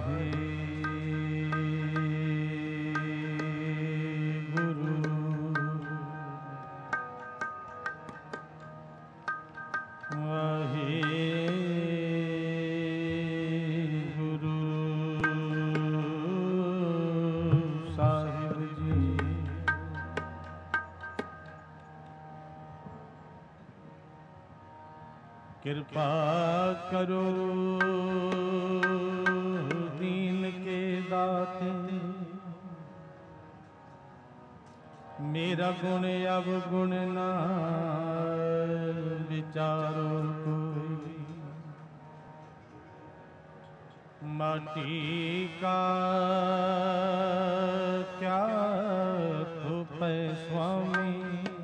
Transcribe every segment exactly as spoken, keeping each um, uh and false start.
कृपा करो दीन के दाते, मेरा गुण अवगुण ना विचारो कोई। माटी का क्या थोपै स्वामी,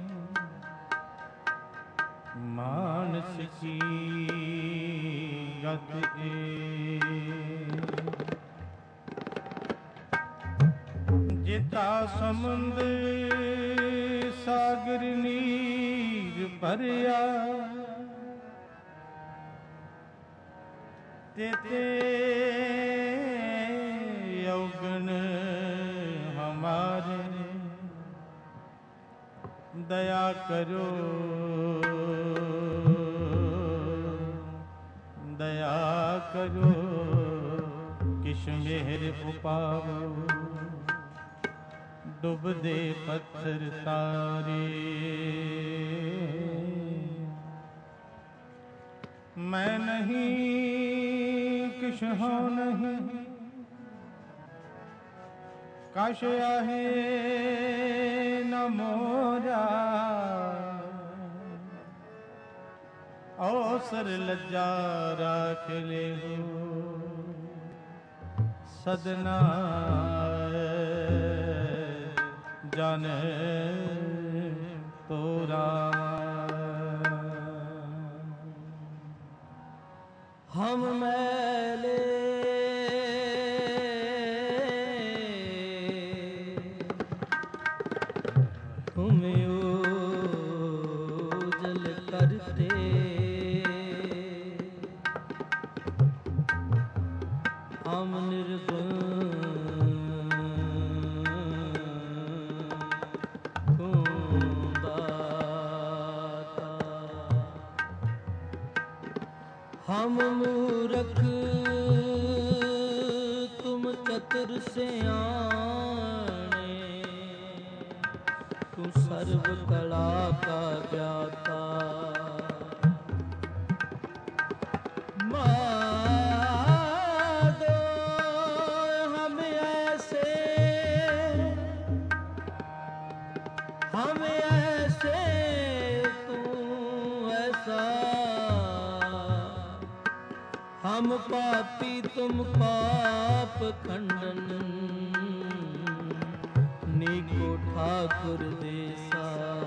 मानस की गत जिता समुंद सागर नीर भरिया, तेते अवगुण हमारे, दया करो दया करो किश मेहर उपावो। डूब दे पत्थर तारे, मैं नहीं किश हो नहीं, काश आहे न मोरा। अवसर लज्जा राख ले हो सदना, जान तोरा। हम मैले तुम्हें ओझल करते, हम निर्गुण तुम दाता। हम मूर्ख तुम चतुर सियाने, तू सर्व कला का ज्ञाता। माधो हम ऐसे हम ऐसे तू ऐसा, हम पापी तुम पाप खंडन। नीको ठाकुर देसा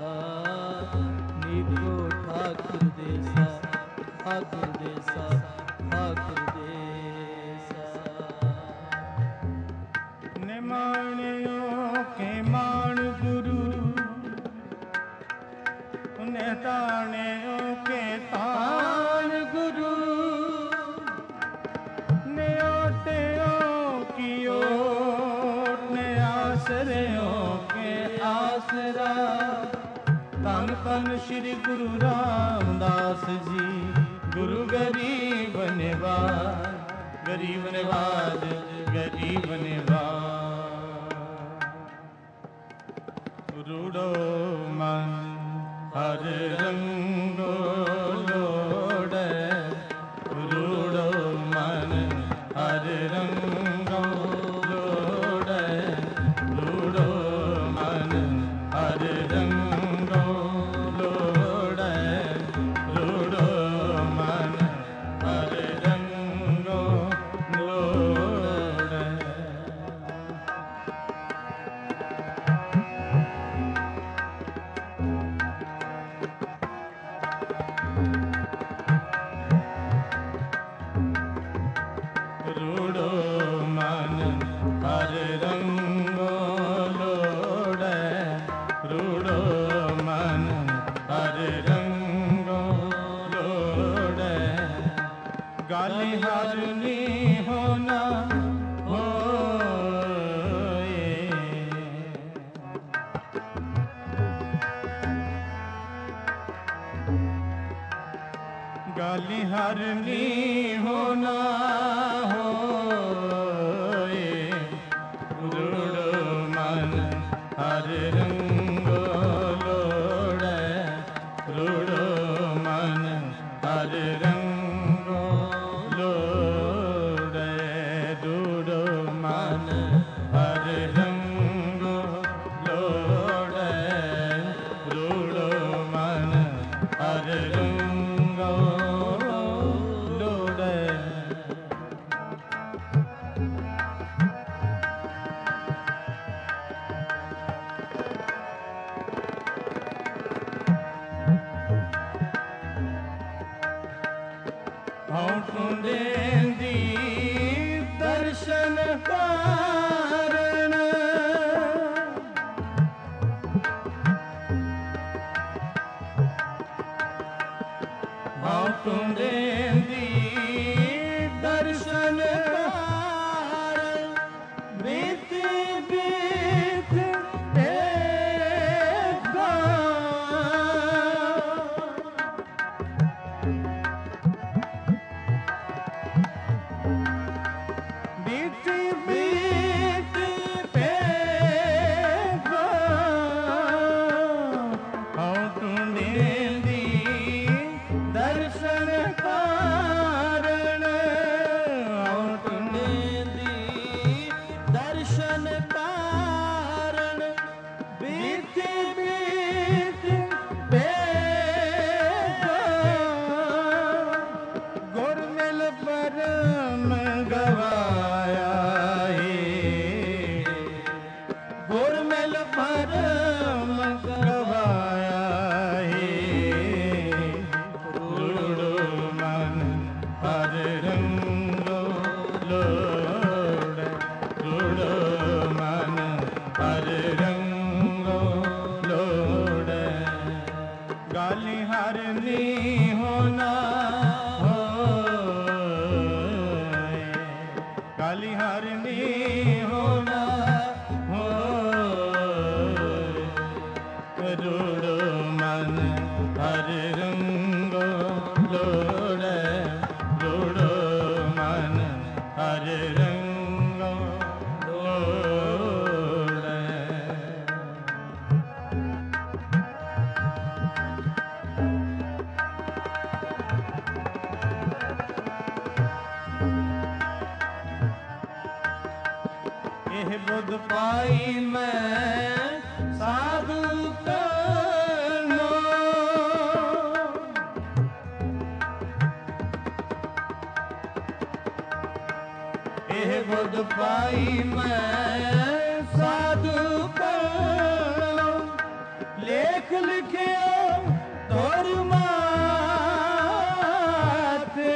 नीको ठाकुर देसा ठाकुर देसा ठाकुर देसा। निमाणियों के मान गुरु, निताणियों के तान गुरु। न्योटियों की ओट ने आसरियों के आसरा। तन तन श्री गुरु रामदास जी, गुरु गरीब निवाज गरीब निवाज गरीब निवाज। रूड़ो मन हर रंगो लोड़े, रूड़ो मन हर रंगो लोड़े, रूड़ो मन हर रंगो लोड़े, रूड़ो मन हर रंगो लोड़े। रूड़ो मन हर रंगो लोड़े, रूड़ो मन हर रंगो लोड़े। गाली हारनी होना गाली हरनी होना होए रूड़ो मन हर रंगो लोड़े रूड़ो मन हर रंगो लोड़े रूड़ो मन हर रंगो लोड़े रूड़ो मन हर रंगो लोड़े। होठों देंदी दर्शन कारण होठों देंदी दर्शन कारण बीत बीत एक बीत बीत पेगा होठों देंदी दर्शन कारण होठों देंदी दर्शन कारण बीत बीत पेगा गुरमिल परम गवाया है गुरमिल परम गवाया है रूड़ो मन हर रंगो लोड़े रूड़ो मन हर रंगो लोड़े गाली हरनी होना होए गाली हरनी होना होए रूड़ो मन हर रंगो लोड़े रूड़ो मन हर रंगो लोड़े। ਇਹ ਬੁੱਧ ਪਾਈ ਮੈਂ ਸਾਧੂ ਕਨੋ ਇਹ ਬੁੱਧ ਪਾਈ ਮੈਂ ਸਾਧੂ ਕਨੋ ਲੇਖ ਲਿਖਿਓ ਤੁਰ ਮਾਤੇ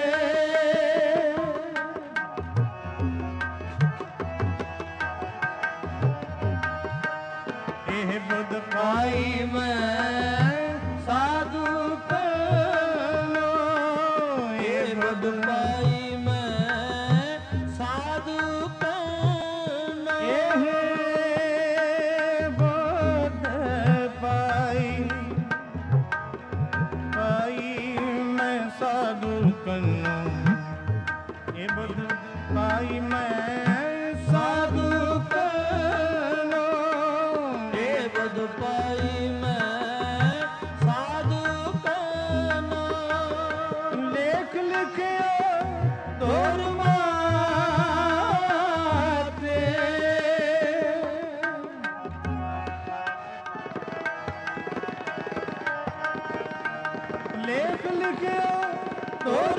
ਇਹ ਬੁੱਧ ਪਾਈ ਮੈਂ ਸਾਧੂ ਕਨੋ ਇਹ ਬੁੱਧ ਪਾਈ ਮੈਂ ਸਾਧੂ ਕਨੋ ਇਹ ਬੁੱਧ ਪਾਈ ਪਾਈ ਮੈਂ ਸਾਧੂ ਕਨੋ ਇਹ ਬੁੱਧ ਪਾਈ ਮੈਂ ਸਾਧੂ ਕਨੋ ਇਹ ਬੁੱਧ ਪਾਈ ਮੈਂ ਸਾਧੂ ਕਨੋ ਲੇਖ ਲਿਖਿਓ ਤੁਰ ਮਾਤੇ ਲੇਖ ਲਿਖਿਓ ਤੁਰ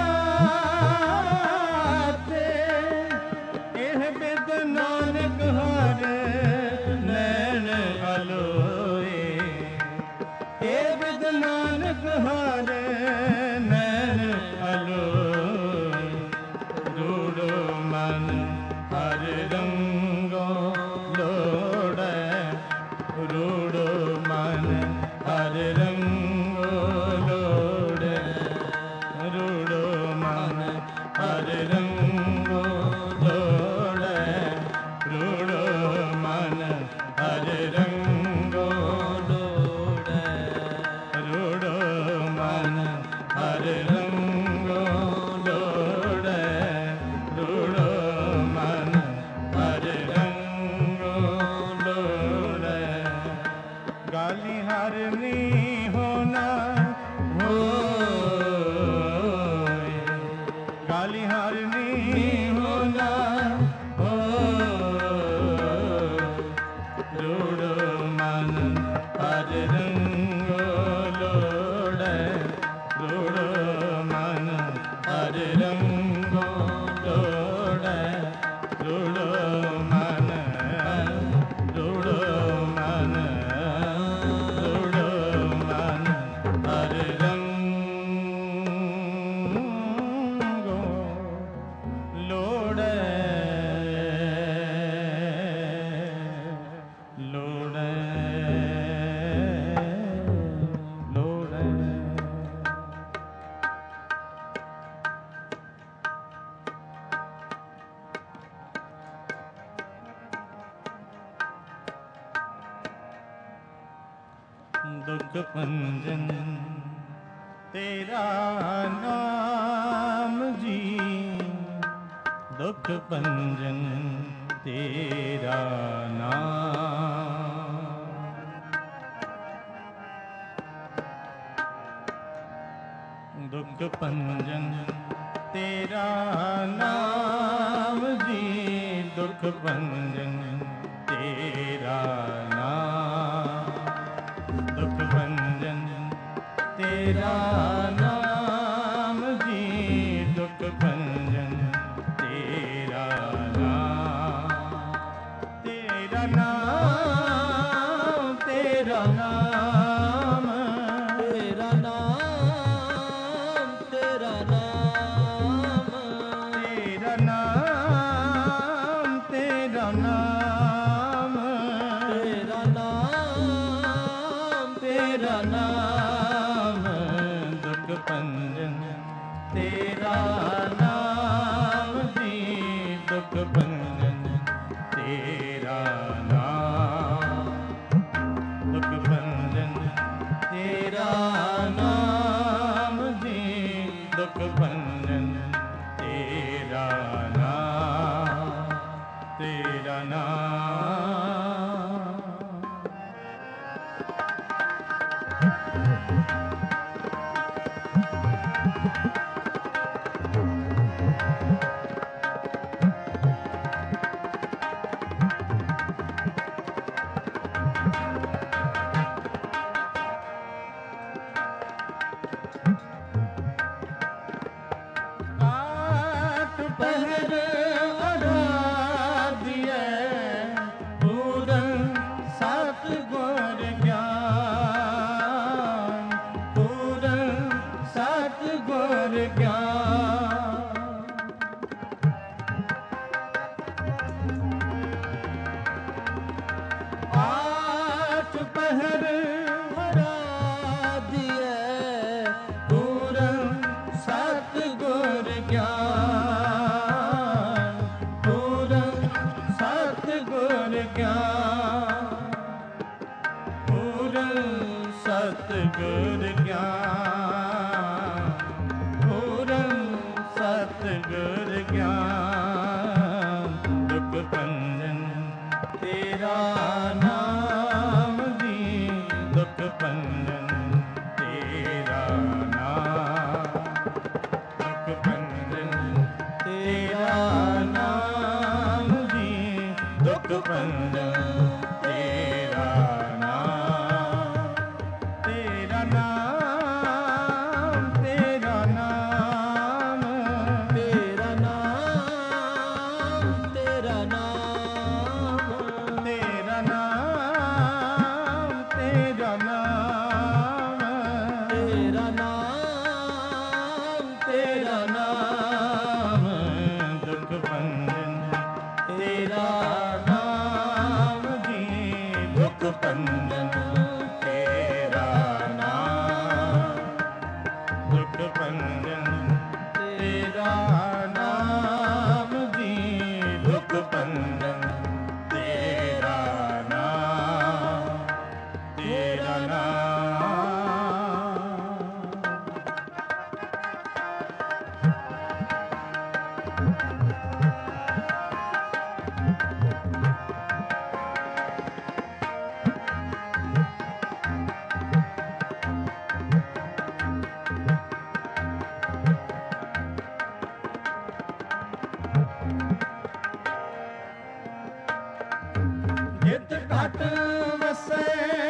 ਮਾਤੇ ਇਹ ਬਿਦ ਨਾਨਕ ਹਰ ਨੈਣ ਅਲੋਏ ਇਹ ਬਿਦ ਨਾਨਕ ਹਰ ਨੈਣ ਅਲੋਏ ਰੂੜੋ ਮਨ ਹਰ ਰੰਗੋ ਲੋੜੈ ਰੂੜੋ ਮਨ ਹਰ ਰੰਗੋ ਲੋੜੈ ਰੂੜੋ ਦੁਖ ਭੰਜਨ ਤੇਰਾ ਨਾਮ ਜੀ, ਦੁਖ ਭੰਜਨ ਤੇਰਾ ਨਾਮ। ਦੁਖ ਭੰਜਨ ਤੇਰਾ ਨਾਮ ਜੀ, ਦੁਖ ਭੰਜਨ ਤੇਰਾ ਨਾਮ। ਦੁਖ ਭੰਜਨ ਤੇਰਾ ਨਾਮ ਜੀ, ਦੁਖ ਭੰਜਨ ਤੇਰਾ ਨਾਮ। ਤੇਰਾ ਨਾਮ, ਤੇਰਾ ਨਾਮ, ਤੇਰਾ ਨਾਮ, ਤੇਰਾ ਨਾਮ, ਤੇਰਾ ਨਾਮ, ਤੇਰਾ ਨਾਮ, ਤੇਰਾ ਨਾਮ, ਤੇਰਾ ਨਾਮ। ਦੁਖ ਭੰਜਨ ਤੇਰਾ ਨਾਮ ਜੀ, ਦੁਖ ਭੰਜਨ ਤੇਰਾ ਨਾਮ। ਦੁਖ ਭੰਜਨ ਤੇਰਾ ਨਾਮ ਜੀ, ਦੁਖ ਭੰਜਨ ਤੇਰਾ ਨਾਮ, ਤੇਰਾ ਨਾਮ। ਆਠ ਪਹਿਰ ਅਰਾਧਿਐ, ਪੂਰਨ ਸਤਿਗੁਰ ਗਿਆਨ, ਪੂਰਨ ਸਤਿਗੁਰ ਗਿਆਨ। ਆਠ ਪਹਿਰ ਅਰਾਧਿਐ, ਪੂਰਨ ਸਤਿਗੁਰ ਗਿਆਨ, ਪੂਰਨ ਸਤਿਗੁਰ ਗਿਆਨ, ਪੂਰਨ ਸਤਿਗੁਰ ਗਿਆਨ, ਪੂਰਨ ਸਤਿਗੁਰ ਗਿਆਨ। ਦੁਖ ਭੰਜਨ ਤੇਰਾ ਨਾਮ ਜੀ, ਦੁਖ ਭੰਜਨ ਤੇਰਾ ਨਾਮ। ਦੁਖ ਭੰਜਨ ਤੇਰਾ ਨਾਮ ਜੀ, ਦੁਖ ਭੰਜਨ ਤੇਰਾ ਨਾਮ। ਤੇਰਾ ਨਾਮ, ਤੇਰਾ ਨਾਮ, ਤੇਰਾ ਨਾਮ, ਤੇਰਾ ਨਾਮ, ਤੇਰਾ ਨਾਮ, ਤੇਰਾ ਨਾਮ, ਤੇਰਾ ਨਾਮ, ਤੇਰਾ ਨਾਮ। ਦੁਖ ਭੰਜਨ ਤੇਰਾ ਨਾਮ ਜੀ, ਦੁਖ ਭੰਜਨ ਤੇਰਾ ਨਾਮ। ਦੁਖ ਭੰਜਨ ਤੇਰਾ ਨਾਮ ਜੀ, ਦੁਖ ਭੰਜਨ ਤੇਰਾ ਨਾਮ, ਤੇਰਾ ਨਾਮ। ਜਿਤ ਘਟ ਵਸੈ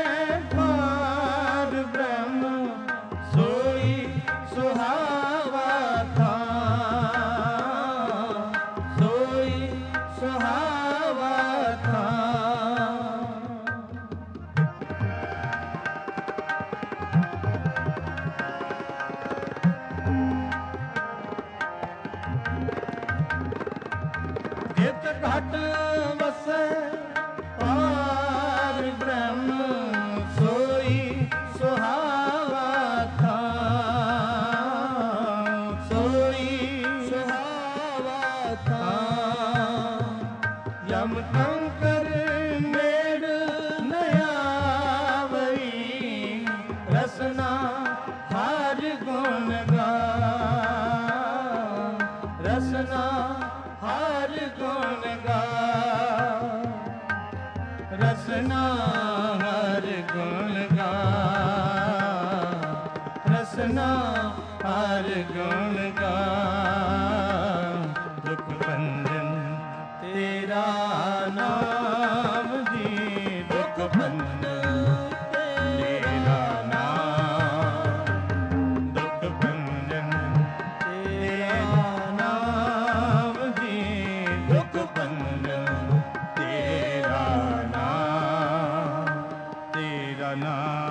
ਪਾਰ ਬ੍ਰਹਮ, ਸੋਈ ਸੁਹਾਵਾ ਥਾਂ, ਸੋਈ ਸੁਹਾਵਾ ਥਾਂ। ਜਿਤ ਘਟ ਵਸੈ ਪਾਰ ਬ੍ਰਹਮ, ਸੋਈ ਸੁਹਾਵਾ ਥਾਂ, ਸੋਈ ਸੁਹਾਵਾ ਥਾਂ। ਯਮ ਕੰਕਰ ਨੇੜ ਨ ਆਵਈ, सना हर गुण गान दुख भंजन तेरा नाम जी दुख भंजन तेरा नाम दुख भंजन तेरा नाम जी दुख भंजन तेरा नाम तेरा नाम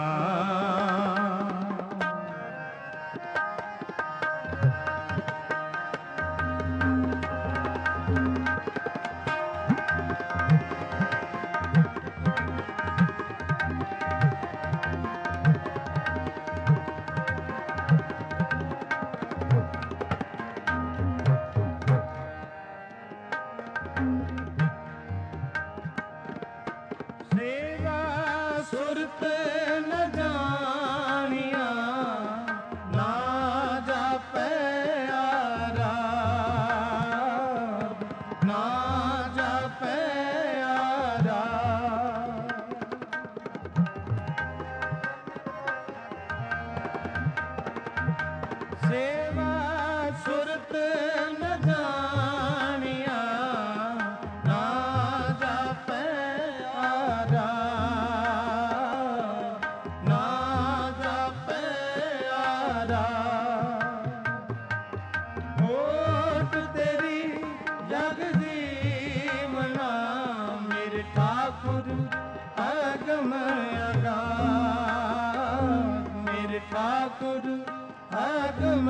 सेवा सुरत न जानिया ना जापै आरा ना जापै आरा सेवा सुरत न जानिया ना जापै आरा ना जापै आरा होठ तेरी जगदी मना मेरे ठाकुर अगम अगाध मेरे ठाकुर अगम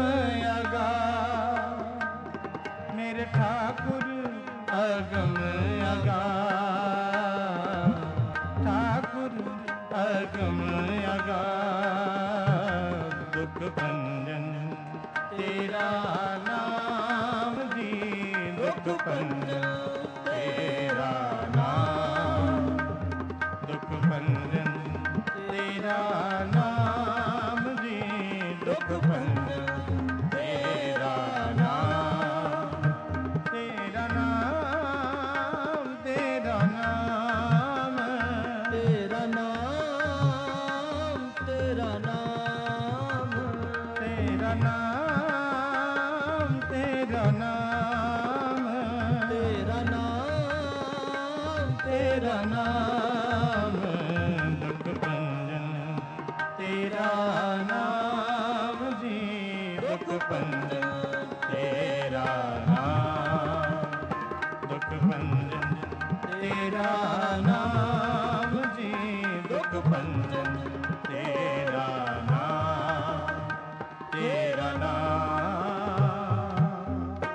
अगाध मेरे ठाकुर अगम अगाध ठाकुर अगम अगाध दुख भंजन तेरा नाम जी दुख भंजन तेरा नाम दुख भंजन तेरा नाम जी दुख भंजन तेरा नाम तेरा नाम तेरा नाम तेरा नाम तेरा नाम तेरा नाम तेरा नाम तेरा नाम तेरा नाम दुख भंजन तेरा नाम जी दुख भंजन तेरा नाम दुख भंजन तेरा नाम जी दुख भंजन तेरा नाम तेरा नाम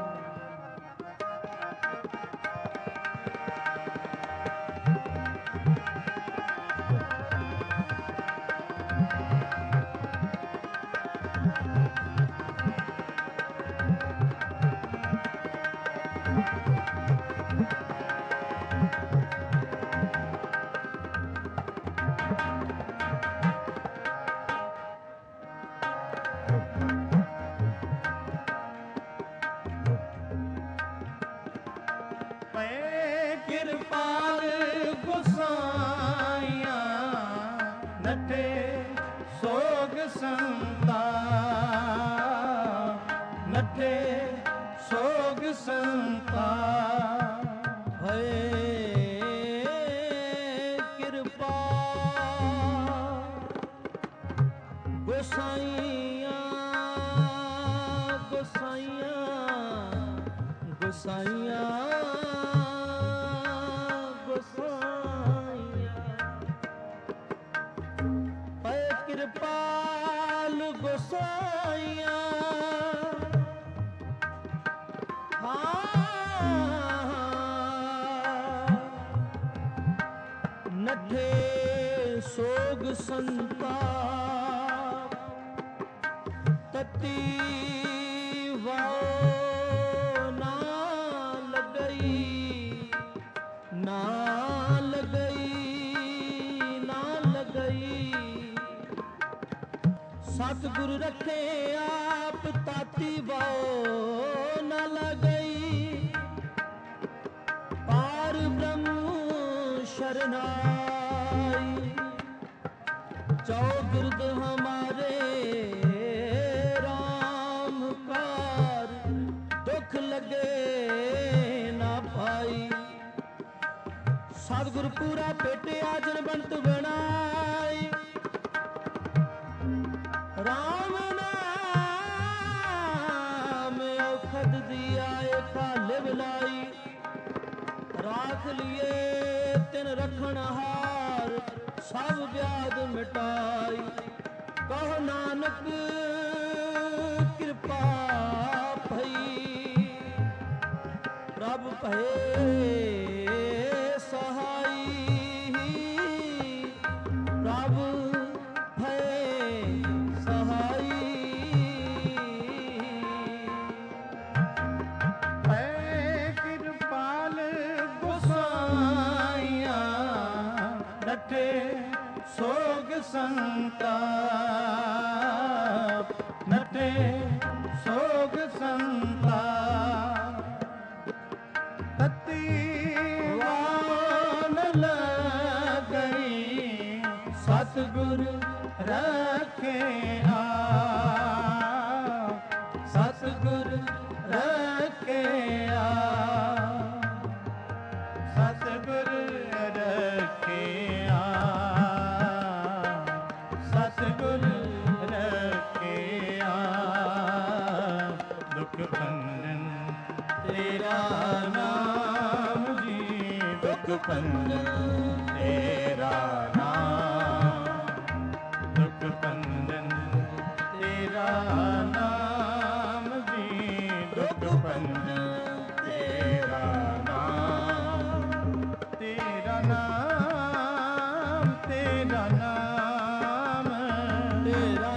ਪਏ ਕਿਰਪਾਲ ਗੁਸਾਈਆਂ ਨਠੇ ਸੋਗ ਸੰਤਾ ਨਠੇ ਸੋਗ ਸੰਤਾ ਹਏ ਕਿਰਪਾ ਗੁਸਾਈਆਂ ਗੁਸਾਈਆਂ ਗੁਸਾਈਆਂ ਗੁਸਾਈਆਂ ਪਏ ਕਿਰਪਾਲ ਗੁਸਾਈਆਂ ਨਠੇ ਸੋਗ ਸੰਤਾਪ ਤਤੀ ਵਾਓ ਨਾ ਲਗਈ ਨਾ ਲਗਈ ਨਾ ਲਗਈ ਸਤਿਗੁਰ ਰੱਖੇ ਆਪ ਤਾਤੀ ਵਾਓ ਨਾ ਲਗਈ ਪਾਰ ਬ੍ਰਹਮ शरणाई चौ बिरद हमारे ਗੁਰਪੂਰਾ ਭੇਟਿਆ ਜਿਨ ਬੰਤ ਬਣਾਈ ਰਾਮ ਨਾਮ ਔਖਦ ਦੀਆ ਏਕਾ ਲਿਵ ਲਾਈ ਰਾਖ ਲਿਏ ਤਿਨ ਰਖਣ ਹਾਰ ਸਭ ਵਿਆਦ ਮਿਟਾਈ ਕਹੋ ਨਾਨਕ ਕਿਰਪਾ ਭਈ ਪ੍ਰਭ ਭਏ ਸਹਾਈ ਪ੍ਰਭ ਭਏ ਸਹਾਈ ਹੈ ਕਿਰਪਾਲ ਗੁਸਾਈਆਂ ਡਟੇ ਸੋਗ ਸੰਤਾਪ ਨਟੇ ਸੋਗ ਸੰਤਾਪ ਤਤੀ ਵਾਨ ਲਗਈ ਸਤਿਗੁਰ ਰੱਖੇ ਆਪ ਸਤਿਗੁਰ ਰੱਖੇ ਆਪ ਸਤਿਗੁਰ ਰੱਖੇ ਆਪ ਸਤਿਗੁਰ ਰੱਖੇ ਆਪ ਦੁਖ ਭੰਜਨ ਤੇਰਾ ਨਾਮ ਜੀ ਦੁਖ ਭੰਜਨ ਤੇਰਾ ਨਾਮ ਦੁਖ ਭੰਜਨ ਤੇਰਾ ਨਾਮ ਜੀ ਦੁਖ ਭੰਜਨ ਤੇਰਾ ਨਾਮ ਤੇਰਾ ਨਾਮ ਤੇਰਾ ਨਾਮ ਤੇਰਾ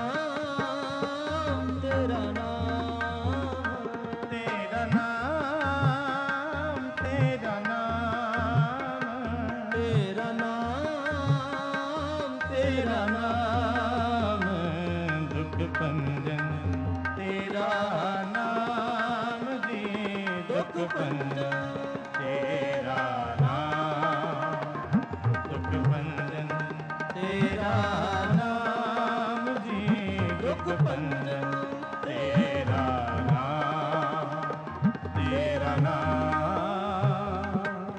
ਨਾਮ ਤੇਰਾ ਨਾਮ ਤੇਰਾ ਨਾਮ ਤੇਰਾ ਨਾਮ ਤੇਰਾ ਨਾਮ ਤੇਰਾ ਨਾਮ ਦੁਖ ਭੰਜਨ ਤੇਰਾ ਨਾਮ ਜੀ ਦੁਖ ਭੰਜਨ ਤੇਰਾ ਨਾਮ ਦੁਖ ਭੰਜਨ ਤੇਰਾ ਨਾਮ ਜੀ ਦੁਖ ਭੰਜਨ ਤੇਰਾ ਨਾਮ ਤੇਰਾ ਨਾਮ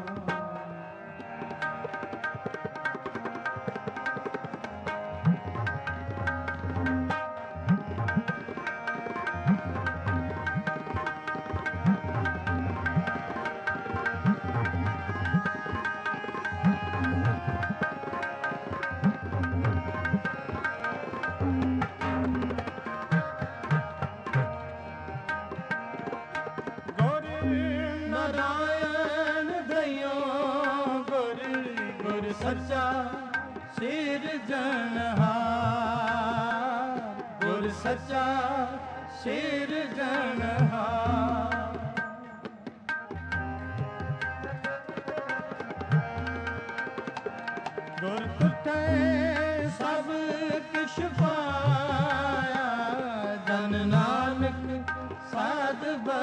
ਗੁਰ ਨਾਰਾਇਣ ਦਇਓ ਗੁਰ ਗੁਰ ਸੱਚਾ ਸਿਰਜਣਹਾਰ ਗੁਰ ਸੱਚਾ ਸਿਰਜਣਹਾਰ ਗੁਰ ਤੁਠੈ ਸਭ ਕਿਛ ਪਾਇਆ ਜਨ ਨਾਨਕ ਸਾਧ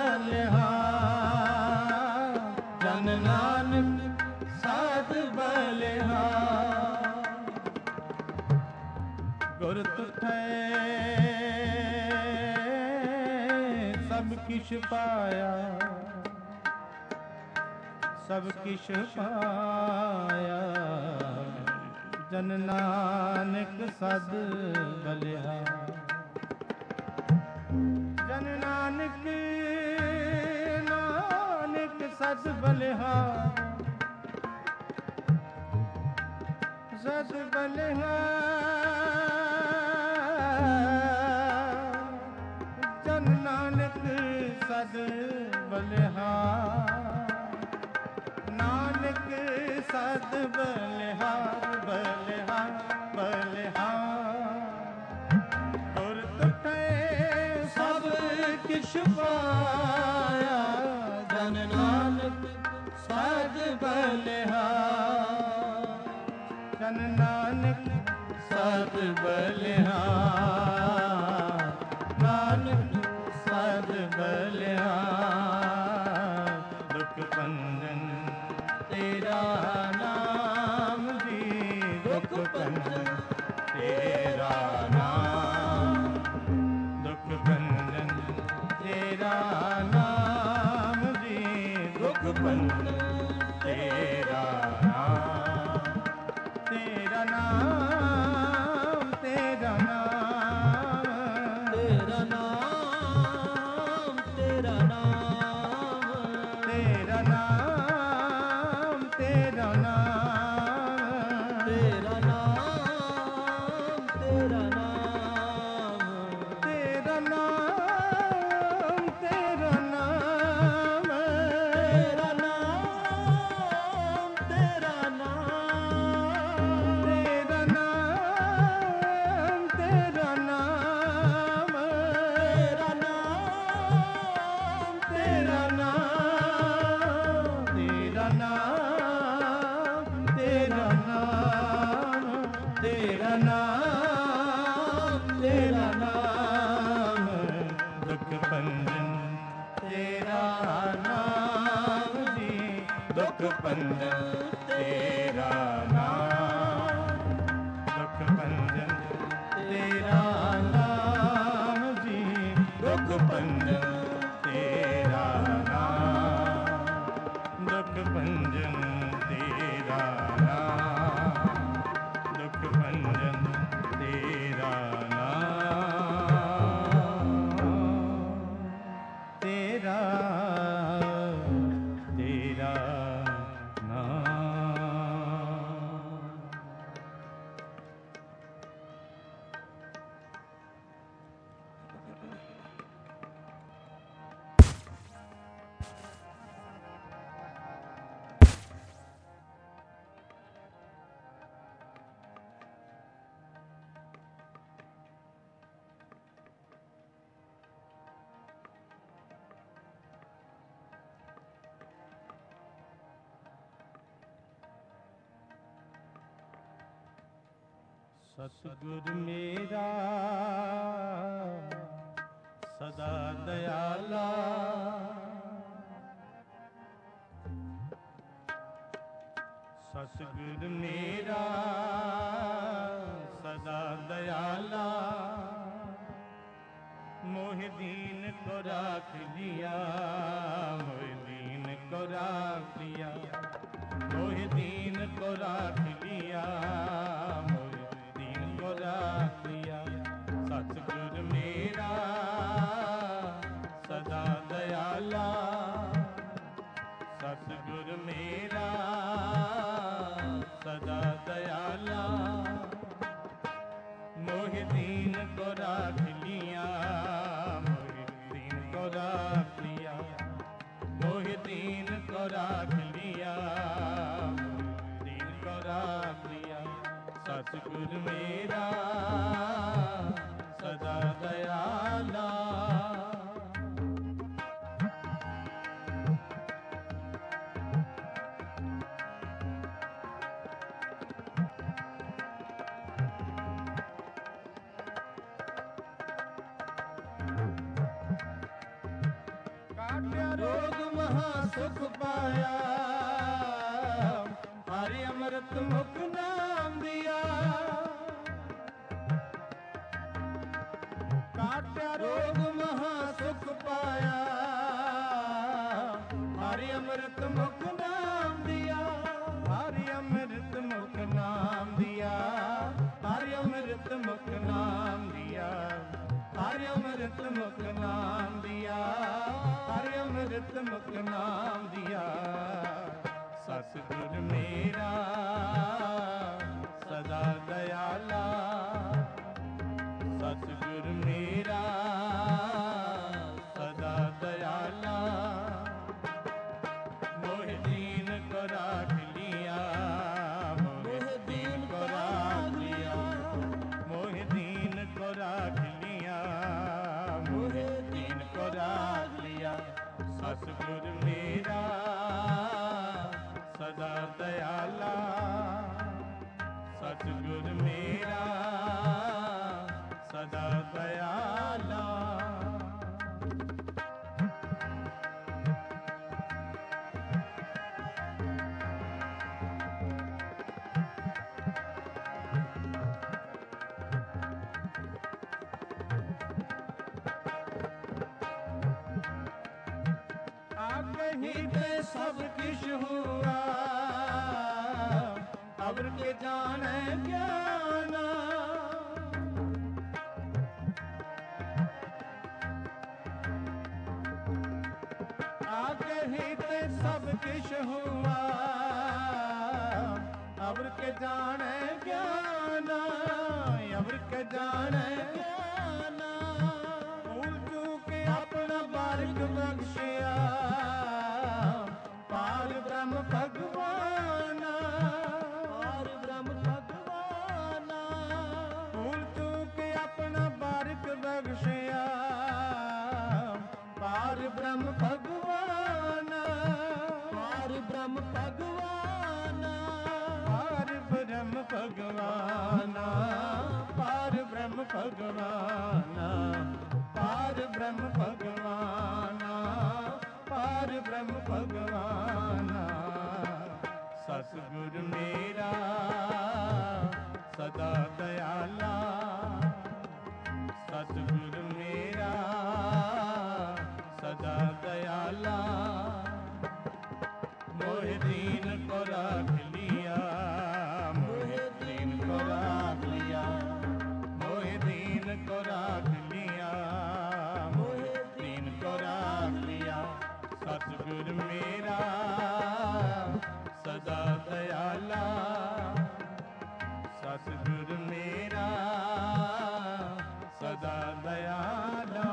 ਬਲਿਹਾਰ ਜਨ ਨਾਨਕ ਸਾਧ ਬਲਿਹਾਰ ਗੁਰ ਤੁਠੈ ਸਭ ਕਿਛ ਪਾਇਆ ਸਭ ਕਿਛ ਪਾਇਆ ਜਨ ਨਾਨਕ ਸਦ ਬਲਿਹਾਰ ਜਨ ਨਾਨਕ ਨਾਨਕ ਸਦ ਬਲਿਹਾਰ ਸਦ ਬਲਿਹਾਰ ਜਨ ਨਾਨਕ ਸਦ ਬਲਿਹਾਰ ਨਾਨਕ ਸਦ ਬਲਿਹਾਰ ਬਲਿਹਾਰ ਬਲਿਹਾਰ ਗੁਰ ਤੁਠੈ ਸਭ ਕਿਛ ਪਾਇਆ ਜਨ ਨਾਨਕ ਸਦ ਬਲਿਹਾਰ ਜਨ ਨਾਨਕ ਸਦ ਬਲਿਹਾਰ ਨਾਨਕ ਸਦ ਬਲਿਹਾਰ ਦੁਖ ਭੰਜਨ ਤੇਰਾ ਨਾਮ ਜੀ ਦੁਖ ਭੰਜਨ ਤੇਰਾ ਨਾਮ ਦੁਖ ਭੰਜਨ ਤੇਰਾ ਨਾਮ ਜੀ ਦੁਖ ਭੰਜਨ ਤੇਰਾ ਨਾਮ भंजन तेरा नाम, दुख भंजन तेरा नाम जी, दुख भंजन तेरा नाम, दुख भंजन तेरा नाम, दुख भंजन तेरा नाम, तेरा तेरा नाम। सतगुर मेरा सदा दयाला, सतगुर मेरा सदा दयाला, मोहि दीन को राख लिया, मोहि दीन को राख लिया, मोहि दीन को राख लिया, मोहि दीन को राख लिया। सतगुर मेरा सदा दयाला, सतगुर मेरा सदा दयाला, मोहि दीन को राख लिया, मोहि दीन को राख लिया, मोहि दीन को राख लिया, मोहि दीन को राख लिया। सतगुर मेरा सदा दयाला, काट्या रोग महासुख पाया, हरि अमृत मुख नाम दिया, काट्या रोग महासुख पाया, हरि अमृत मुख नाम दिया, हरि अमृत मुख नाम दिया, हरि अमृत मुख नाम दिया, हरि अमृत मुख नाम दिया, हरि अमृत मुख नाम दिया। सतगुर मेरा सदा दयाला, सतगुर मेरा सदा दयाला, मोहि दीन को राख लिया, मोहि दीन को राख लिया, मोहि दीन को राख लिया, मोहि दीन को राख लिया। सतगुर मेरा सदा दयाला, सतगुर मेरा सदा दयाला, कहीं पे सब किश हुआ, अबर के जाने ज्ञाना, कहीं पे सब किश हुआ, अबर के जाने ज्ञाना, अबर के जाने ज्ञाना, भूल चूक अपना बारिक बख्शिया, पार ब्रह्म भगवाना, पार ब्रह्म भगवाना, भूल चूक अपना बारिक बख्शिया, पार ब्रह्म भगवाना, पार ब्रह्म भगवाना, पार ब्रह्म भगवाना, पार ब्रह्म भगवाना, पार ब्रह्म भगवाना, पार ब्रह्म भगवाना। सतगुर मेरा सदा दयाला, सतगुर मेरा सदा दयाला, मोहे दीन को राख लिया, मोहे दीन को राख लिया, मोहे दीन को राख लिया, मोहे दीन को राख लिया। सतगुर मेरा सदा दयाला, सतगुर मेरा सदा दयाला।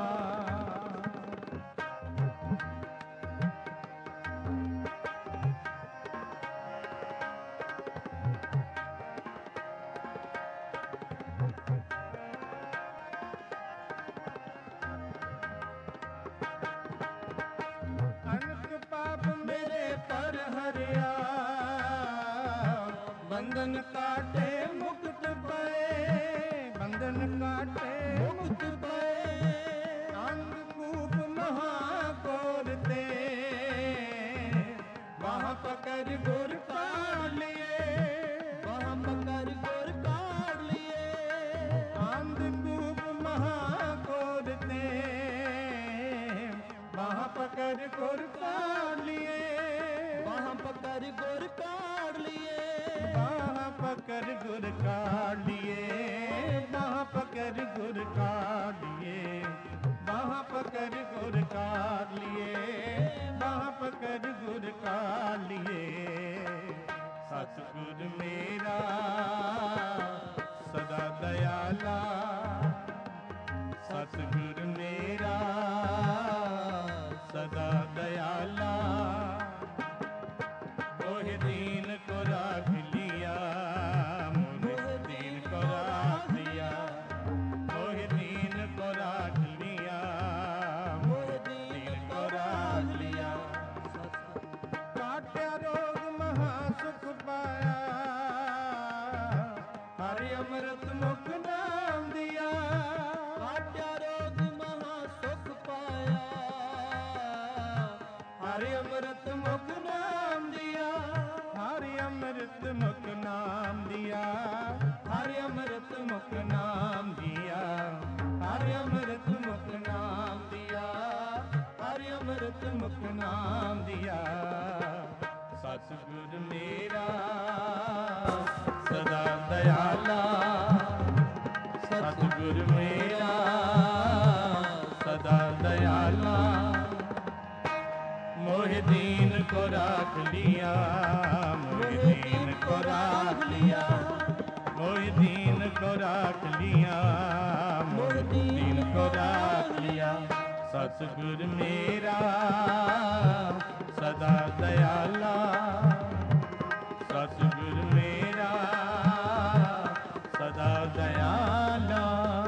अनक पाप मेरे पर हरिया, बंधन काटे मुक्त पाए, बंधन काटे मुक्त पाए। अंधकूप महाकोरते वहाँ पकड़ गुर काट लिए, वहाँ पकड़ गुर काट लिए। अंधकूप महाकोरते वहाँ पकड़ गुर काट लिए, वहाँ पकड़ गुर काट लिए, वहाँ पकड़ गुर काट लिए, वहाँ पकड़ गुर काट लिए, वहाँ पकड़ गुर काट लिए, वहाँ पकड़ गुर काट लिए। सतगुर मेरा सदा दयाला, सतगुर मेरा सदा दयाला, मोहे दीन को राख लिया, मोहे दीन को राख लिया, मोहे दीन को राख लिया, मोहे दीन को राख लिया। काट्या रोग महासुख पाया, हरि अमृत मुख नाम दिया। काट्या रोग महासुख पाया, हरि अमृत मुख नाम दिया, हरि अमृत मुख नाम दिया, हरि अमृत मुख नाम दिया, हरि अमृत मुख नाम दिया, हरि अमृत मुख नाम दिया। सतगुर मेरा सदा दयाला, सतगुर मेरा सदा दयाला, मोहे दीन को राख लिया, मोहे दीन को राख लिया, मोहे दीन को राख लिया, मोहे दीन को राख लिया। सतगुर मेरा सदा दयाला, सतगुर मेरा सदा दयाला।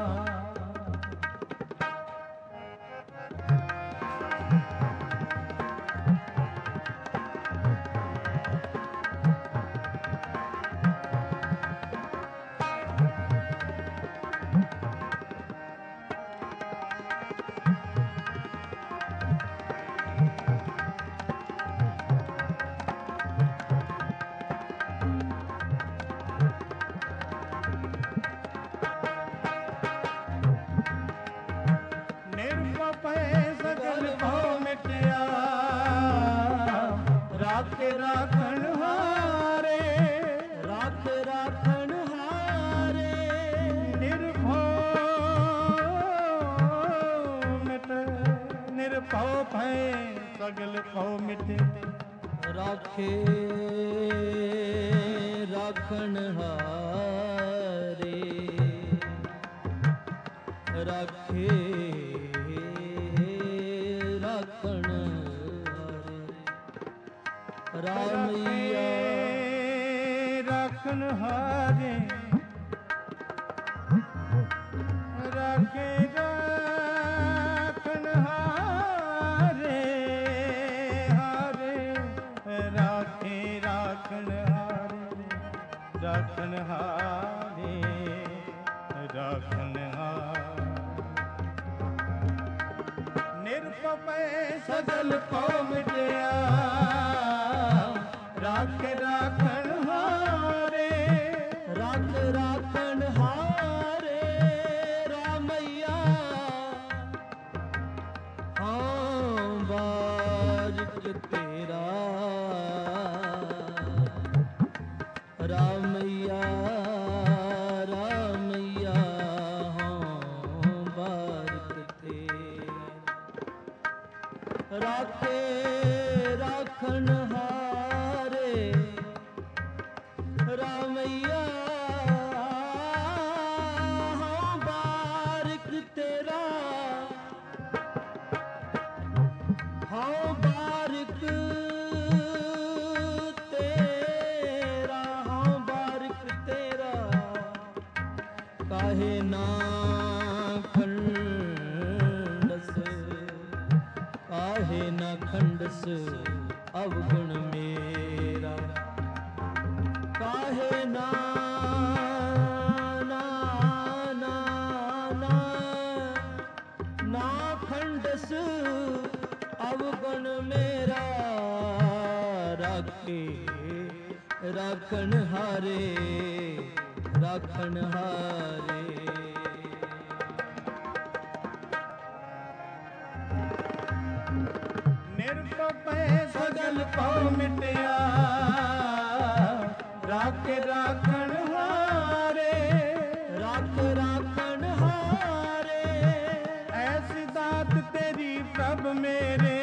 सकल भाव मिटया, राखे राखण हारे, राखे राखण हारे। निर्भव मिट निर्भव भय सगल भाव मिटे, राखे राखण हारे, राखे राखण हारे। रामैया राखण हारे, राखे राखण हारे, हारे राखे राखण हारे, राखण हारे, राखण हारे। निरपय सगल को मिटया, राखे राखण राखे राखन हारे रामैया हाँ बारिक तेरा हाँ बारिक तेरा हाँ बारिक तेरा काहे ना खंडस काहे ना खंडस अवगुण मेरा काहे ना ना ना ना ना खंडस अवगुण मेरा राखे राखन हारे राखन हारे निरपै सगल पाँव मिटया राख राखण हारे राख राखन हारे ऐसी दात तेरी प्रभ मेरे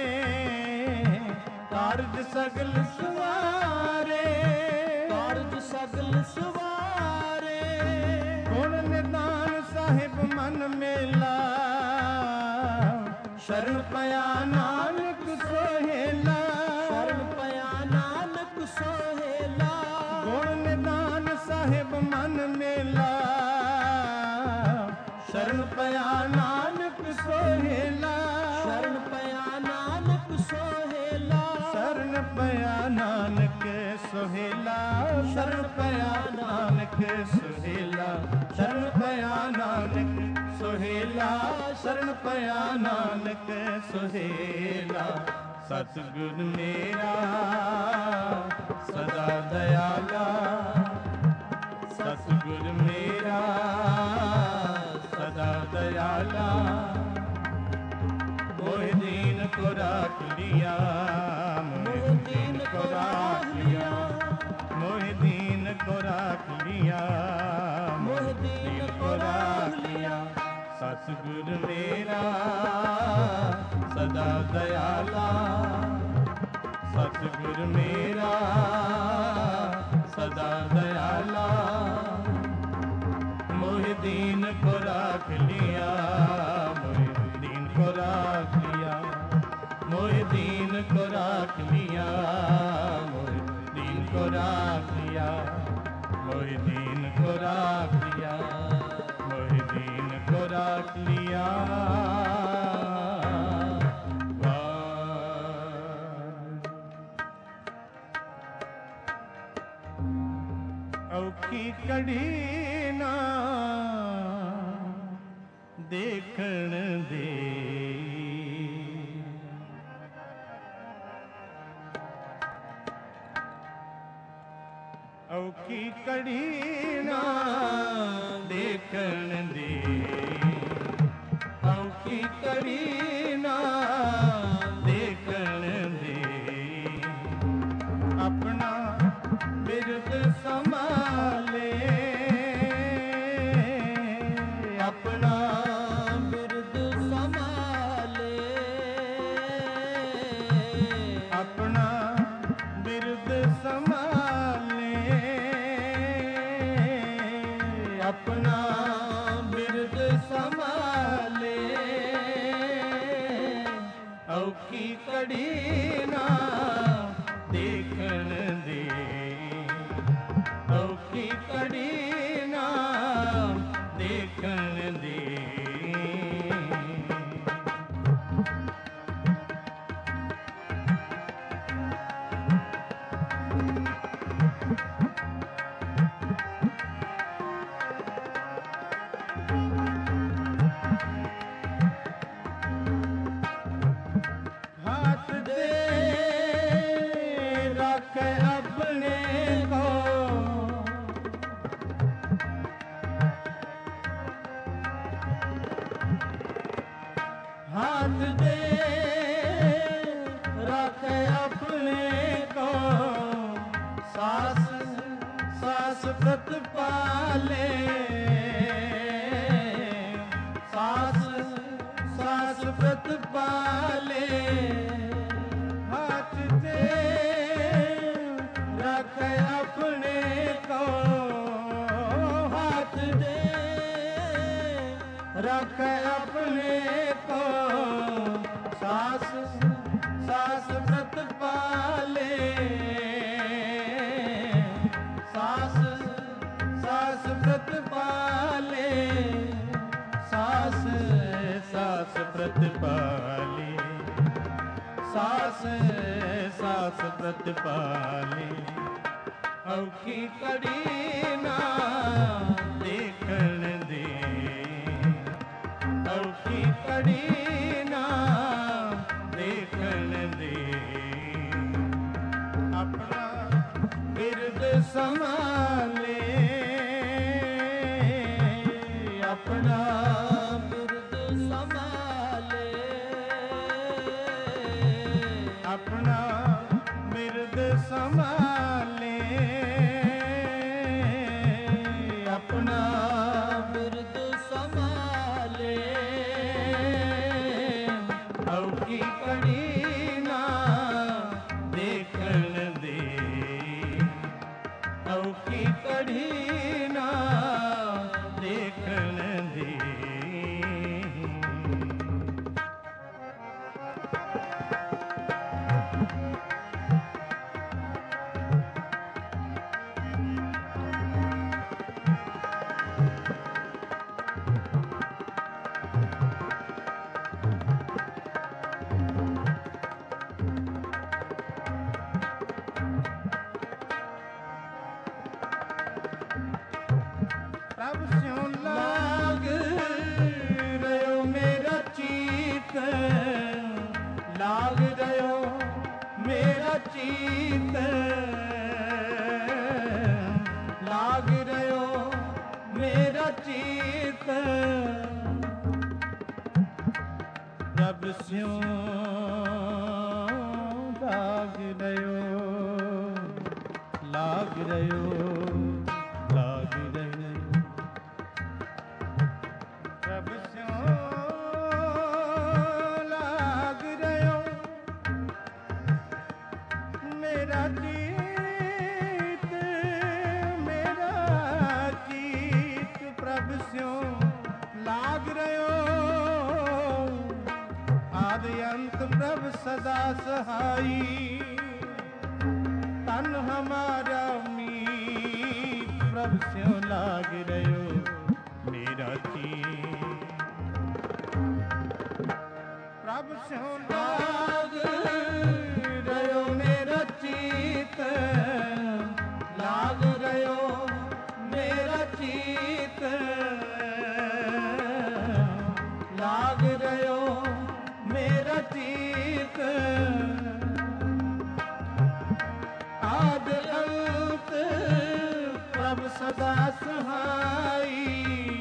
कारज सगल सवारे कारज सगल सवारे गुण निदान साहिब मन मेला शरण पया नानक सोहेला शरण पया नानक सोहेला गुण निदान साहिब मन मेला शरण पया नानक सोहेला शरण पया नानक सोहेला शरण पया नानक सोहेला शरण पया नानक सोहेला शरण पया नानक सोहेला शरण पया नानक सोहेला सतगुर मेरा सदा दयाला सतगुर मेरा सदा दयाला मोह दीन को राख लिया मोह दीन को राख लिया मोह दीन को राख लिया मोह दीन को राख लिया सतगुर मेरा सदा दयाला सतगुर मेरा सदा दयाला मोह दीन को राख लिया मोह दीन को राख लिया मोह दीन को राख लिया मोह दीन को राख लिया मोह दीन को राख लिया मोह दीन को राख लिया औखी कड़ी ना देखण दे औखी कड़ी ना देखण दे औखी कड़ी ना देखण दे अपना बिरद संभाले अपना बिरद संभाले अपना बिरद संभाले अपना बिरद संभाले औखी कड़ी ना देखण दे औखी कड़ी ना देखण दे हाथ दे रख अपने को हाथ दे रख अपने को सास सास व्रत पाले सास सास व्रत पाले हाथ से रख अपने को हाथ दे रख अपने को सास सास व्रत पाले सास सास व्रत पाले सास सास व्रत पाले सास सास व्रत पाले औखी कड़ी ना देखण दे औखी कड़ी ना देखण दे अपना बिरद संभाले अपना बिरद संभाले अपना बिरद संभाले अपना बिरद संभाले औखी कड़ी ना देखण दे औखी कड़ी ना देखण दे प्रभ स्यों लाग रयो मेरा चीत लाग रयो मेरा चीत लाग रयो मेरा चीत प्रभ स्यों लाग रयो लाग रयो लाग रयो प्रभ स्यों लाग रयो मेरा चीत मेरा चीत प्रभ स्यों लाग रयो आदि अंत प्रभ सदा सहाई तन हमारा मीत प्रभ स्यों लाग रयो मेरा चीत प्रभ स्यों लाग रयो मेरा चीत लाग रयो मेरा चीत लाग रयो मेरा चीत आद अंत प्रभ सदा सहाई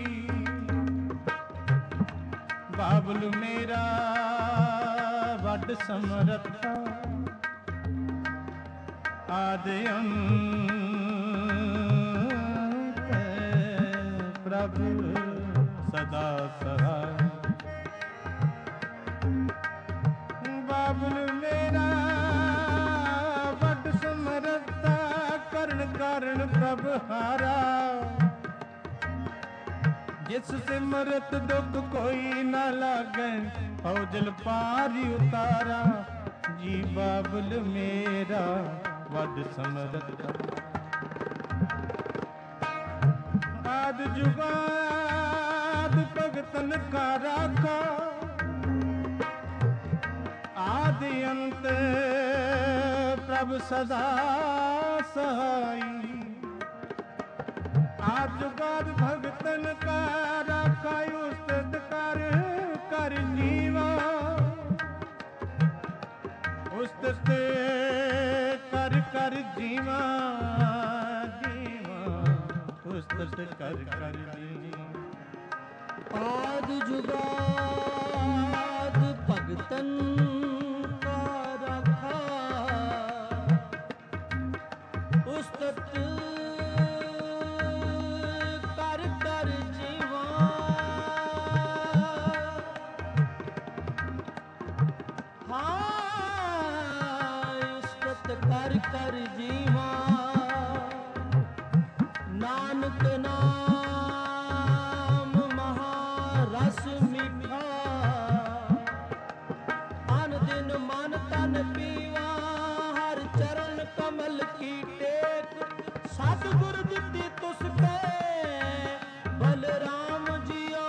बाबल मेरा वड समरथा आदि अंत प्रभु सदा सहाय बाबल मेरा वड समरथा करण कारण प्रभ हारा जिस सिमरत दुख कोई न लागे औजल पारी उतारा जी बाबल मेरा वड समरत आद जुगाद भगतन का राखा आदि अंत प्रभ सदा सहाई आज जुगाद भगतन का राखा उस्तत कर कर जीवा उस्तत कर कर जीवा जीवा उस्तत कर कर जीवा आद जुगाद भगतन का रखा उस्तत कर कर जीवा ਹਾਏ ਉਸਤਤ ਕਰ ਕਰ ਜੀਵਾ ਨਾਨਕ ਨਾਮ ਮਹਾ ਰਸ ਮਿਠਾ ਅਨ ਦਿਨ ਮਨ ਤਨ ਪੀਵਾ ਹਰ ਚਰਨ ਕਮਲ ਕੀ ਟੇਕ ਸਤਿਗੁਰ ਦਿੱਤੀ ਤੁਸ ਕੈ ਬਲਰਾਮ ਜੀਓ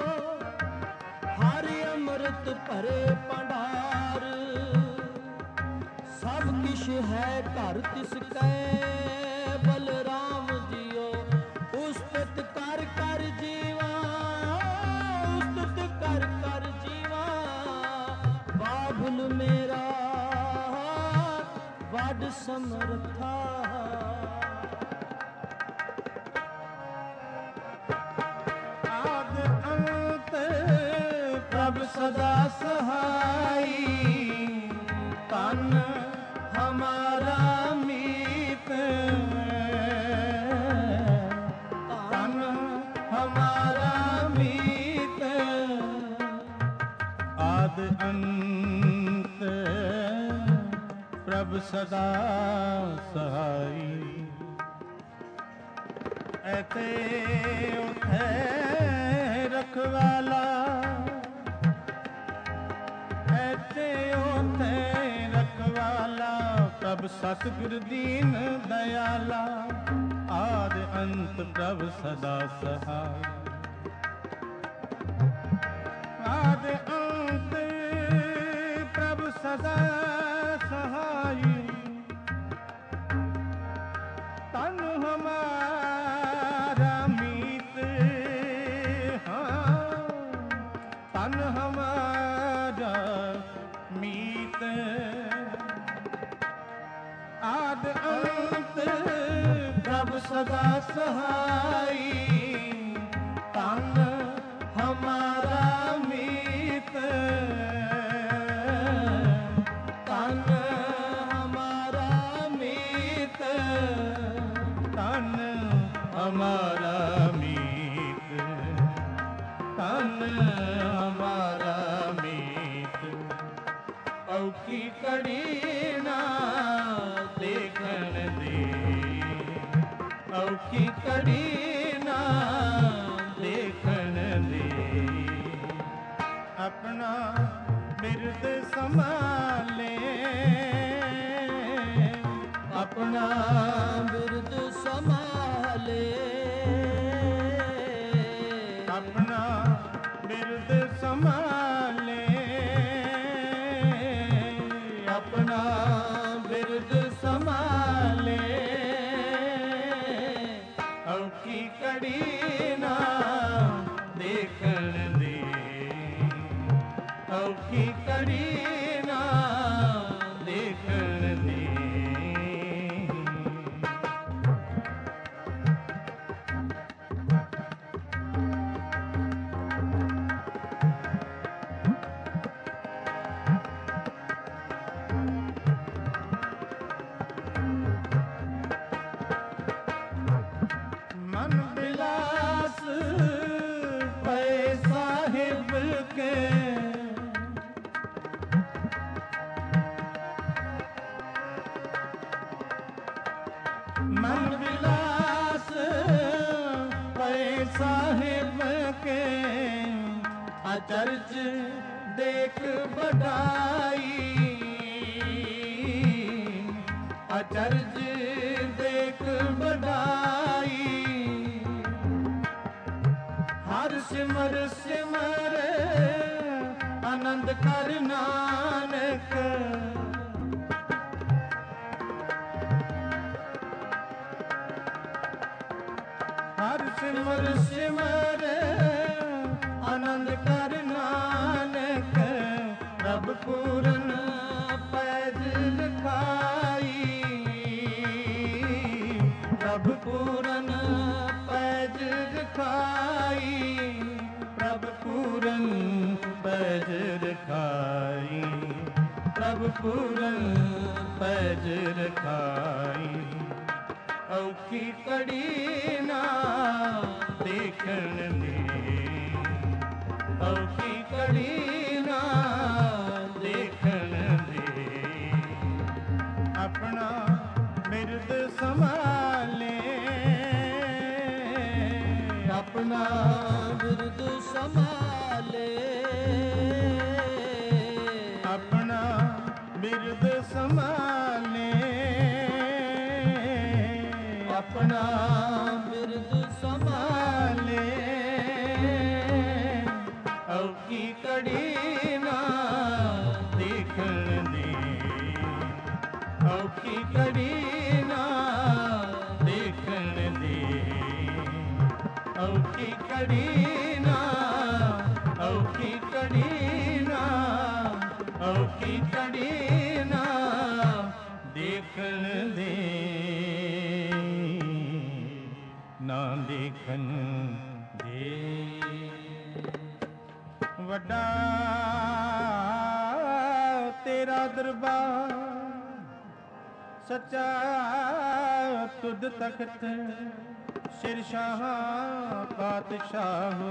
ਹਰਿ ਅੰਮ੍ਰਿਤ ਭਰੇ ਭੰਡਾਰ ਸਭ ਕਿਛ ਹੈ ਘਰ ਤਿਸ ਕੈ ਬਲਰਾਮ ਜੀਓ ਉਸਤਤ ਕਰ ਕਰ ਜੀਵਾ ਉਸਤਤ ਕਰ ਕਰ ਜੀਵਾ ਬਾਬੁਲ ਮੇਰਾ ਵੱਡ ਸਮਰਥਾ ਆਦ ਅੰਤ ਪ੍ਰਭ ਸਦਾ ਸਹਾਈ ਤਨ ਹਮਾਰਾ ਮੀਤ ਤਨ ਹਮਾਰਾ ਮੀਤ ਆਦ ਅੰਤ ਪ੍ਰਭ ਸਦਾ ਸਹਾਈ ਐਤੇ ਉਠੈ ਰਖਵਾਲਾ ਐਤੇ ਉਠੈ ਰਖਵਾਲਾ ਪ੍ਰਭ ਸਤਿਗੁਰ ਦੀਨ ਦਇਆਲਾ ਆਦ ਅੰਤ ਪ੍ਰਭ ਸਦਾ ਸਹਾਈ ਆਦ ਅੰਤ ਪ੍ਰਭ ਸਦਾ ਸਹਾਈ ਤਨ ਹਮਾਰਾ ਮੀਤ ਹਾਂ ਤਨ ਹਮਾਰਾ ਮੀਤ ਆਦ ਅੰਤ ਪ੍ਰਭ ਸਦਾ ਸਹਾਈ ਤਨ ਹਮਾਰਾ ਮੀਤ ਤਨ ਹਮਾਰਾ ਮੀਤ ਤਨ ਹਮਾਰਾ ਮੀਤ ਤਨ ਹਮਾਰਾ ਮੀਤ ਔਖੀ ਕੜੀ ਨਾ ਦੇਖਣ ਦੇ ਔਖੀ ਕੜੀ ਨਾ ਦੇਖਣ ਦੇ ਆਪਣਾ ਬਿਰਦ ਸੰਭਾਲੇ ਆਪਣਾ ਬਿਰਦ ਸੰਭਾਲੇ ਆਪਣਾ ਬਿਰਦ ਸੰਭਾਲੇ ਆਪਣਾ ਬਿਰਦ ਸੰਭਾਲੇ ਔਖੀ ਕੜੀ ਨਾ ਦੇਖਣ ਦੇ ਔਖੀ ਕੜੀ ਨਾ ਦੇਖਣ ਦੇ ਮਨ ਬਿਲਾਸ ਪਏ ਸਾਹਿਬ ਕੇ ਮਨ ਬਿਲਾਸ ਪਏ ਸਾਹਿਬ ਕੇ ਅਚਰਜ ਦੇਖ ਬੜਾਈ ਅਚਰਜ ਦੇਖ ਬੜਾਈ ਹਰ ਸਿਮਰ ਸਿਮਰ ਆਨੰਦ ਕਰ ਨਾਨਕ ਹਰ ਸਿਮਰ ਸਿਮਰ ਆਨੰਦ ਕਰ ਨਾਨਕ ਪ੍ਰਭ ਪੂਰਨ ਪੈਜ ਲਖਾਈ ਪ੍ਰਭ ਪੂਰਨ ਪੈਜ ਰਖਾਈ ਪ੍ਰਭ ਪੂਰਨ ਪੈਜ ਰਖਾਈ ਪ੍ਰਭ ਪੂਰਨ ਪੈਜ ਰਖਾਈ ਔਖੀ ਕੜੀ ਨਾ ਦੇਖਣ ਦੇ ਔਖੀ ਕੜੀ ਨਾ ਦੇਖਣ ਬਿਰਦ ਸੰਭਾਲੇ ਆਪਣਾ ਬਿਰਦ ਸੰਭਾਲੇ ਔਖੀ ਘੜੀ ਨਾ ਦੇਖਣ ਦੇ ਔਖੀ ਘੜੀ ਨਾ ਦੇਖਣ ਦੇ ਔਖੀ ਘੜੀ ਨਾ ਔਖੀ ਘੜੀ ਨਾ ਔਖੀ ਘੜੀ ਨਾ ਦੇਖਣ ਦੇ ਨਾ ਦੇਖਣ ਦੇ ਵੱਡਾ ਤੇਰਾ ਦਰਬਾਰ ਸੱਚਾ ਤੁਧ ਤਖਤ ਸਿਰ ਸ਼ਾਹ ਪਾਤਸ਼ਾਹ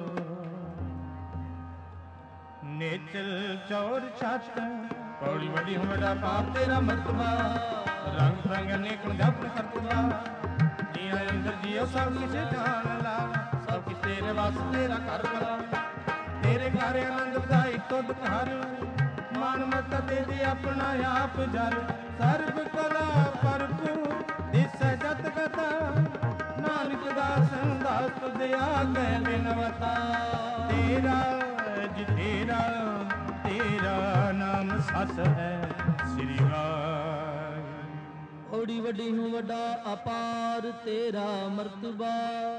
ਨੇਚਲ ਚੌਰ ਛੱਤ ਪੌੜੀ ਵੱਡੀ ਵੱਡਾ ਪਾਪ ਤੇਰਾ ਮਰਤਬਾ ਰੰਗ ਰੰਗ ਨੇਕਣ ਜਪ ਕਰਤਵਾ ਜੀਆਂ ਅੰਦਰ ਜੀਓ ਸਭ ਕੁਛ ਜਾਣ ਲਾ ਸਭ ਕੁਛ ਤੇਰੇ ਵਾਸ ਤੇਰਾ ਘਰ ਬਲਾ ਤੇਰੇ ਘਰ ਆਨੰਦ ਵਧਾਈ ਤੁਧ ਘਰ ਮਾਨ ਮਤ ਦੇ ਦੇ ਆਪਣਾ ਆਪ ਜਰ ਸਰਬ ਕਲਾ ਭਰਪੂਰ ਦਿਸੈ ਜਤ ਕਥਾ ਨਾਨਕ ਦਾਸ ਦਾਸ ਤੁਧ ਆਗੇ ਬਿਨਵਤਾ ਤੇਰਾ ਜੀ ਤੇਰਾ ਤੇਰਾ ਨਾਮ ਸੱਚ ਹੈ ਸ੍ਰੀ ਵਾਹਿਗੁਰੂ ਓੜੀ ਵੱਡੀ ਹੂੰ ਵੱਡਾ ਅਪਾਰ ਤੇਰਾ ਮਰਤਬਾ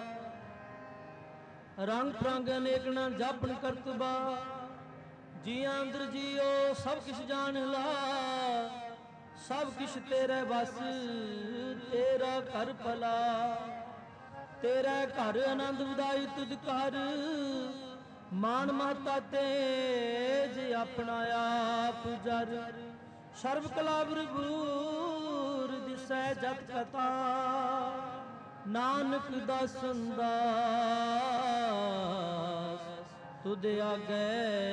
ਰੰਗ ਪ੍ਰੰਗ ਅਨੇਕਣਾ ਜਾਪਣ ਕਰਤਬਾ ਜੀਆਂ ਅੰਦਰ ਜੀਓ ਸਭ ਕਿਛ ਜਾਣ ਲਾ ਸਭ ਕਿਛ ਤੇਰੇ ਬਸ ਤੇਰਾ ਘਰ ਭਲਾ ਤੇਰਾ ਘਰ ਆਨੰਦ ਵਧਾਈ ਤੁਧ ਘਰ ਮਾਨ ਮਾਤਾ ਤੇਜ ਆਪਣਾ ਆਪ ਜਰ ਸਰਬ ਕਲਾ ਭਰਪੂਰ ਦਿਸੈ ਜਤ ਕਥਾ ਨਾਨਕ ਦਾਸਨ ਦਾਸ ਤੁਧ ਆਗੇ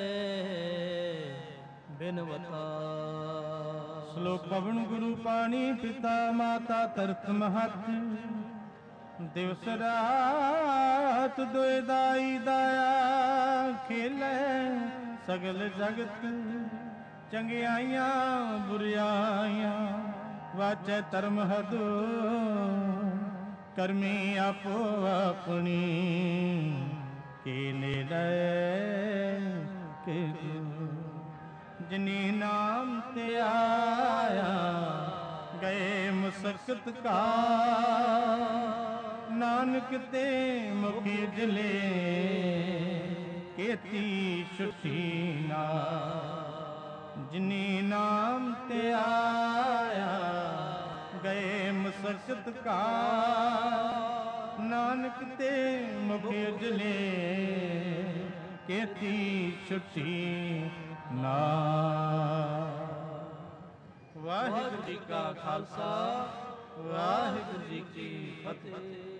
ਬਿਨਵਤਾ ਸ਼ਲੋਕ ਪਵਨ ਗੁਰੂ ਪਾਣੀ ਪਿਤਾ ਮਾਤਾ ਤਰਤ ਮਹਤ ਦਿਵਸ ਰਾਤ ਦੋਇ ਦਾਈ ਦਾਇਆ ਖੇਲੇ ਸਗਲ ਜਗਤ ਚੰਗਿਆਈਆਂ ਬੁਰਿਆਈਆਂ ਵਾਚੈ ਧਰਮ ਹਦੋ ਕਰਮੀ ਆਪੋ ਆਪਣੀ ਕੀਲੇ ਲੈ ਕੇ ਜਿਨੀ ਨਾਮ ਤੇ ਆਇਆ ਗਏ ਮੁਸਕਤ ਕਾ ਨਾਨਕ ਤੇ ਮੁਖੀ ਜਲੇ ਕੀਤੀ ਛੁੱਟੀ ਨਾ ਜਿਨੀ ਨਾਮ ਤੇ ਆਇਆ ਗਏ ਮੁਸਕਤ ਕਾ ਨਾਨਕ ਤੇ ਮੁਖੀ ਜਲੇ ਕੀਤੀ ਛੁੱਟੀ ਨਾ ਵਾਹਿਗੁਰੂ ਜੀ ਕਾ ਖਾਲਸਾ ਵਾਹਿਗੁਰੂ ਜੀ ਕੀ ਫਤਿਹ।